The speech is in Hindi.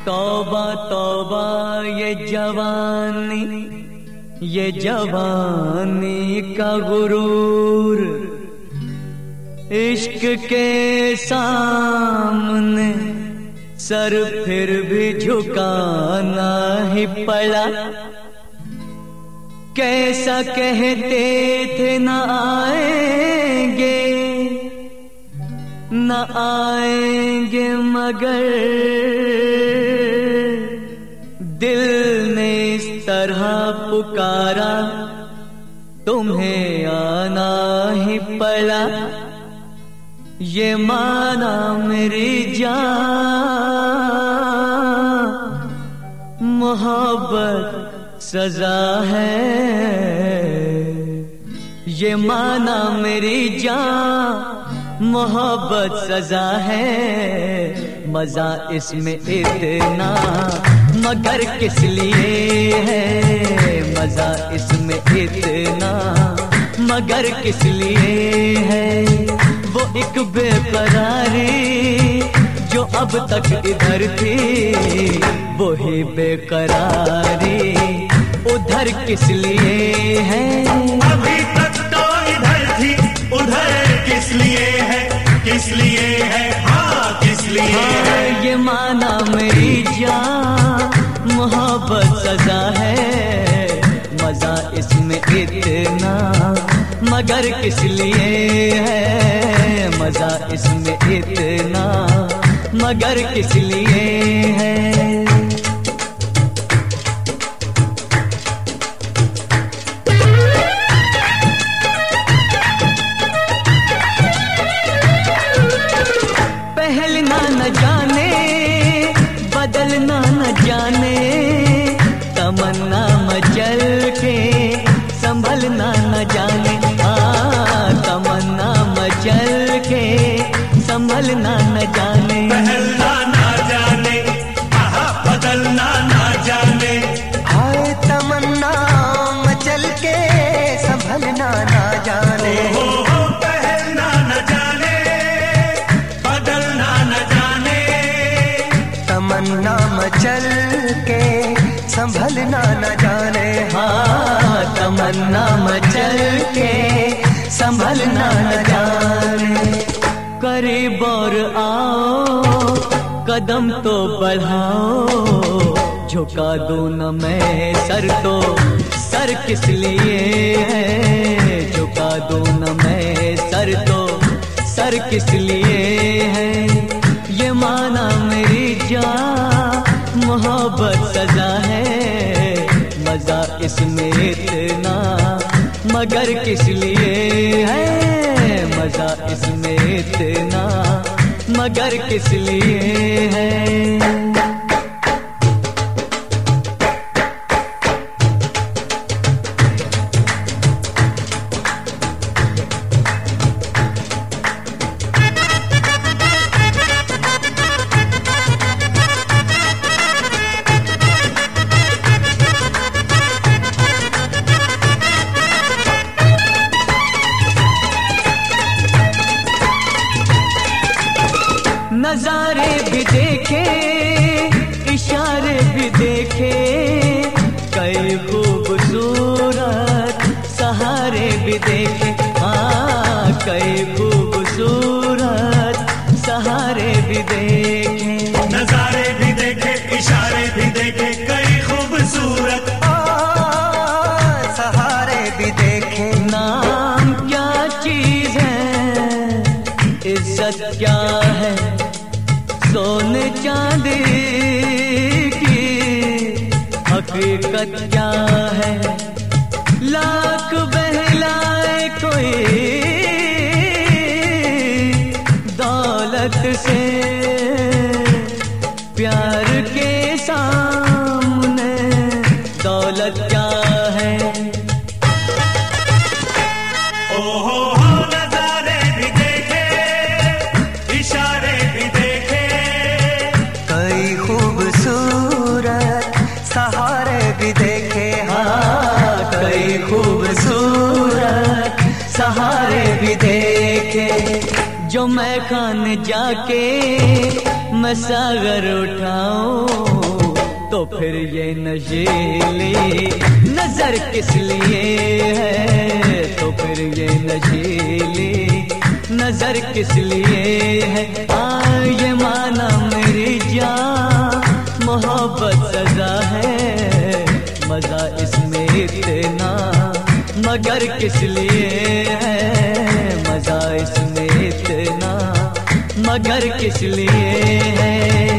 तौबा तौबा ये जवानी का गुरूर, इश्क के सामने सर फिर भी झुकाना ही पड़ा। कैसा कहते थे न आएंगे मगर दिल ने इस तरह पुकारा, तुम्हें आना ही पड़ा। ये माना मेरी जान, मोहब्बत सजा है। ये माना मेरी जान, मोहब्बत सजा है। मजा इसमें इतना मगर किस लिए है, मजा इसमें इतना मगर किस लिए है। वो एक बेकरारी जो अब तक इधर थी, वो ही बेकरारी उधर किस लिए है। अभी तक तो इधर थी, उधर किस लिए है, किस लिए है, हाँ किस लिए है। ये माना मेरी जान, मोहब्बत सजा है। मजा इसमें इतना मगर किस लिए है, मजा इसमें इतना मगर किस लिए है। पहलना न जाने बदलना न जाने, तमन्ना मचल के संभलना न जाने। तमन्ना मचल के संभलना न जाने। पहलना ना जाने, बदलना ना जाने। हाय तमन्ना मचल के संभलना ना जाने। पहलना न जाने, बदलना न जाने। तमन्ना मचल के संभलना न जाने। हाँ तमन्ना मचल के संभलना न जाने। करीब और आओ कदम तो बढ़ाओ, झुका दूं न मैं सर तो सर किस लिए है। झुका दूं न मैं सर तो सर किस लिए है। ये माना मेरी जान, मोहब्बत सजा है। मजा इसमें इतना मगर किस लिए है, मजा इसमें इतना मगर किस लिए है। नजारे भी देखे, इशारे भी देखे, कई खूबसूरत सहारे भी देखे। हाँ कई खूबसूरत सहारे भी देखे। नजारे भी देखे, इशारे भी देखे, कई खूबसूरत सहारे भी देखे। नाम क्या चीज है, इज्जत क्या है, सोने चांदी की हकीकत क्या है। लाख बहलाए कोई दौलत से, प्यार के सामने दौलत क्या है। ओहो नजारे भी देखे, इशारे भी देखे, कई खूबसूरत सहारे भी देखे। हाँ कई खूबसूरत सहारे भी देखे। जो मैं खाने जाके मैं सागर उठाऊं, तो फिर ये नशीली नजर किस लिए है, तो फिर ये नशीली नजर किस लिए है। ये माना मेरी जान मोहब्बत सजा है, मजा इसमें इतना मगर किस लिए है, मजा इसमें इतना मगर किस लिए है।